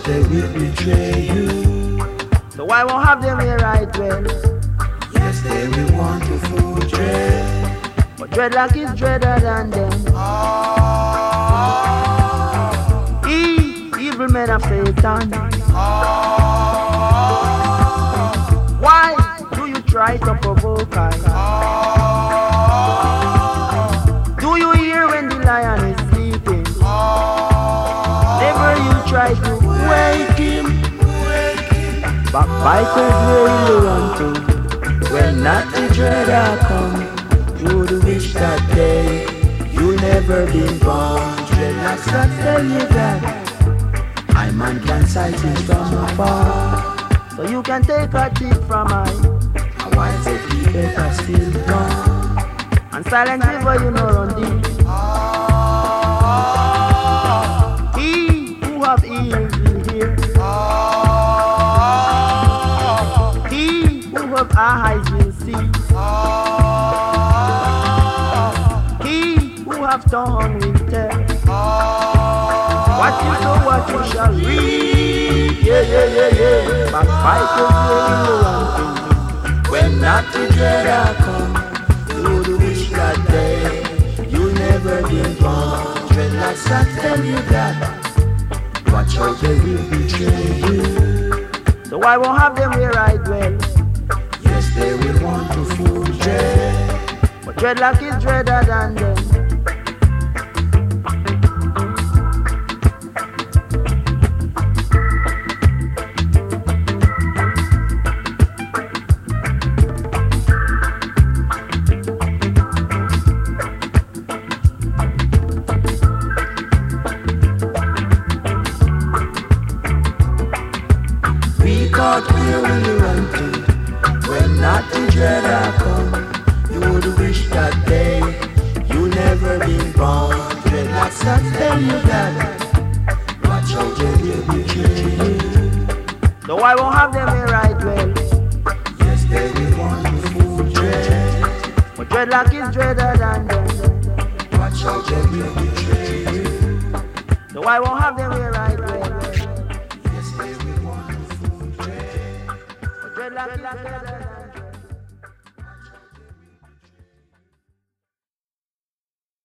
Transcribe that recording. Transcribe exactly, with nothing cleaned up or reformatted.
they will betray you. So I won't have them here right well. Yes, they will want to fool dread. But dreadlock is dreader than them. E- evil men of Satan. Why do you try to provoke I? Do you hear when the lion is sleeping? Never you try to wake him. Backbiters where you run to. When not the dreader come, you would wish that day you never been born. Dreadlocks that tell you that I man can sight it from afar. So you can take a tip from I. And why say keep it a still gone? And silent river you know run deep. He who have ears will hear. He who have eyes will see. He who have tongue will tell. What you sow, what you shall reap. Yeah, yeah, yeah, yeah. Backbiters will run to. When not the dreader come, you would wish that day you never been born. Dreadlocks that tell you that. Watch out, they will betray you. So I won't have them here right well. Yes, they will want to fool dread. But dreadlock is dreader than them. But where will you run to? When not the dreader come, you would wish that day you never been born. Dreadlocks that tell you that. Watch out, they will betray you. So I won't have them here right well. Yes, they will want to fool dread. But dreadlock is dreader than them. Watch out, they will betray you. So I won't have them here right well. Yes, they will want to fool dread. Dreadlock, dreadlock, dreadlock.